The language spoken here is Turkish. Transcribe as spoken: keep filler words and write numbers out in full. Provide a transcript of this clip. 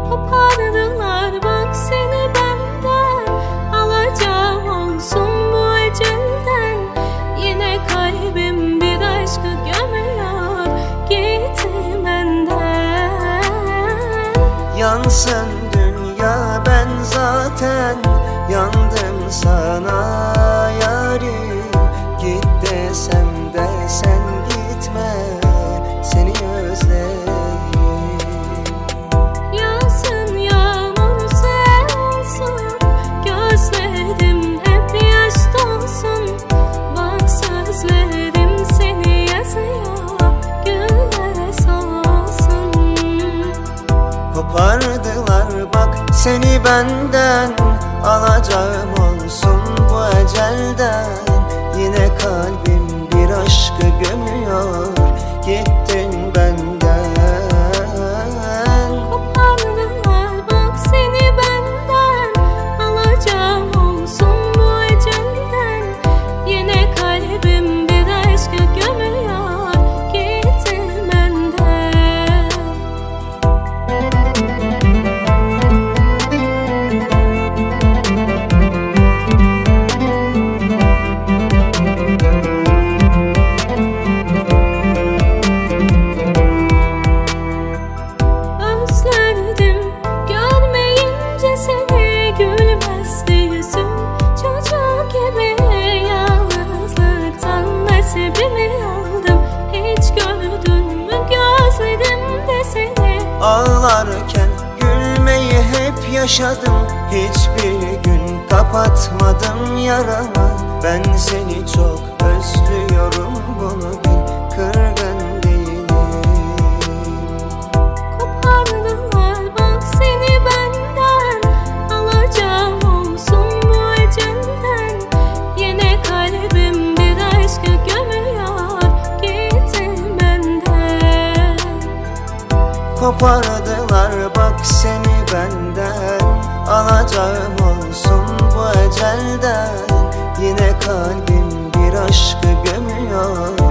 Kopardılar bak seni benden, alacağım olsun bu ecelden. Yine kalbim bir aşkı gömüyor, gitti benden. Yansın dünya, ben zaten yandım sana yarim. Git desem de sen gitme, seni özlerim. Yansın yağmur sel olsun, gözlerim hep yaş dolsun. Bak sözlerim seni yazıyor, güllere solsun. Kopardılar bak seni benden, alacağım olsun bu ecelden. Yine kalbim bir aşkı gömüyor, gittin benden. Kopardılar bak seni benden, alacağım olsun bu ecelden. Yine kalbim bir aşkı gömüyor, gittin benden. Özledim görmeyince seni, gülmezdi yüzüm çocuk gibi. Yalnızlıktan nasibimi aldım, hiç gördün mü gözlerimde seni? Ağlarken gülmeyi hep yaşadım, hiçbir gün kapatmadım yaramı. Ben seni çok özlüyorum, bunu bil, kırgın değilim. Kopardılar bak seni benden, alacağım olsun bu ecelden. Yine kalbim bir aşkı gömüyor, gittin benden. Kopardılar bak seni benden, alacağım olsun bu ecelden. Yine kalbim bir aşkı gömüyor,